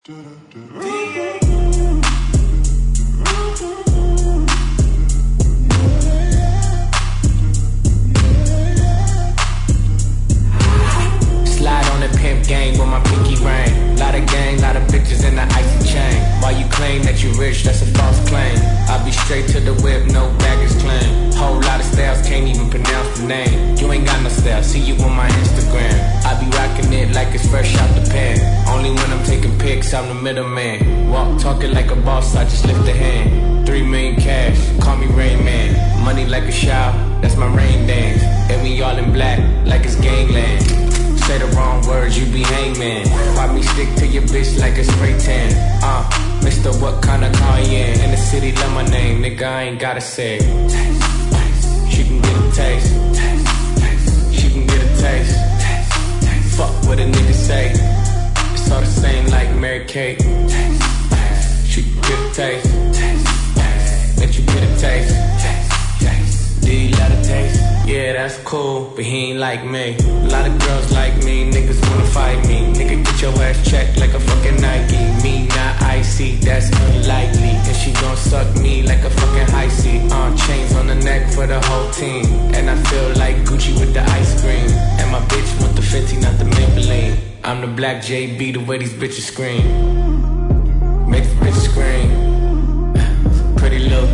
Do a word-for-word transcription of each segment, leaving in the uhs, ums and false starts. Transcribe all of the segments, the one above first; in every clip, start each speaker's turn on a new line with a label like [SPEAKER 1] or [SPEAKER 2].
[SPEAKER 1] Slide on the pimp gang with my pinky ring. Lot of gang, lot of bitches in the icy chain. While you claim that you rich, that's a false claim. I be straight to the whip, no baggage claim. Whole lot of styles, can't even pronounce the name. You ain't got no style, see you on my Instagram. I be rocking it like it's fresh out the pan. Only when I'm taking pics, I'm the middleman. Walk talking like a boss, I just lift a hand. Three million cash, call me Rain Man. Money like a shower, that's my rain dance. And we all in black, like it's gangland. Say the wrong words, you be hangman. Why me stick to your bitch like a spray tan? Uh, Mister What kind of car you in? In the city, love my name, nigga, I ain't gotta say it. Taste, taste. She can get a taste. Taste, taste. She can get a taste. Taste, taste. Fuck what a nigga say. It's all the same like Mary Kate. Taste, taste. She can get a taste. Taste, taste. Let you get a taste. Taste, taste. Do you love a taste? Yeah, that's cool, but he ain't like me. A lot of girls like me, niggas wanna fight me. Nigga, get your ass checked like a fucking Nike. Me not icy, that's unlikely. And she gon' suck me like a fucking high C. Uh, chains on the neck for the whole team. And I feel like Gucci with the ice cream. And my bitch want the Fenty, not the Maybelline. I'm the black J B, the way these bitches scream. Make the bitches scream. Pretty little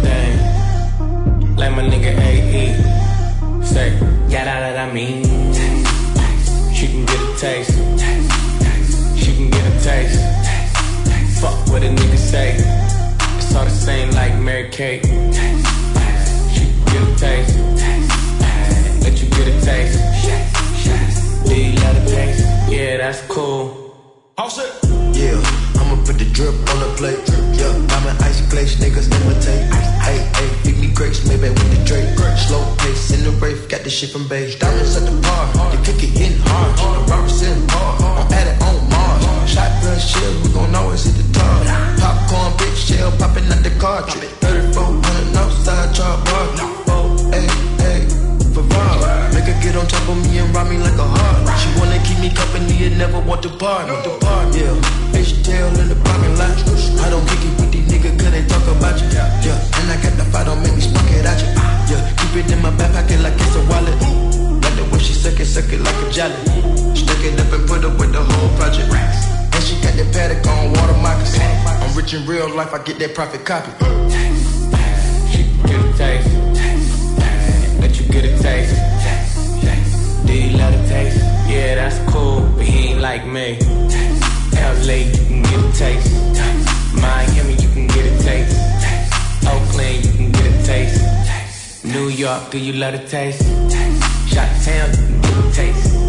[SPEAKER 1] thing, like my nigga A E. Say, yeah, that, that I mean. Taste, taste. She can get a taste. Taste, taste. She can get a taste. Taste, taste. Fuck what a nigga say. It's all the same like Mary Kate. Taste, taste. She can get a taste. Taste, taste. Let you get a taste. Taste, taste. Do you love a taste? Yeah, that's cool.
[SPEAKER 2] All set. Yeah, I'ma put the drip on the plate. Yeah, I'm an ice glaze, niggas imitate. Hey, hey, feed me grapes, maybe with the Drake. Slow pace in the rave, got this shit from beige. Diamonds at the bar, the kick it hitting hard. The robbers in hard, I'm at it on Mars. Shotgun shell, we gon' always hit the tar. Popcorn, bitch, shell popping out the cartridge. thirty-four hundred outside, char bar. Oh, hey, hey, Ferrari. Make her get on top of me and rob me like a heart. She wanna keep me company and never want to part. Want to part, yeah. H-tail in the parking lot. I don't kick it with these niggas cause they talk about you. Yeah, and I got the fight, don't make me spark it at you. Yeah, keep it in my back pocket like it's a wallet. Like the way she suck it, suck it like a jelly. Stuck it up and put up with the whole project. And she got that paddock on water moccasin. I'm rich in real life, I get that profit copy.
[SPEAKER 1] Taste, taste. She can get a taste. Taste, taste. Let you get a taste. Taste, taste. Do you love a taste? Yeah, that's cool, but he ain't like me. Taste. L A, you can get a taste. Taste. Miami, you can get a taste. Taste. Oakland, you can get a taste. Taste. New York, do you love a taste? Taste. Shot Town, you can get a taste.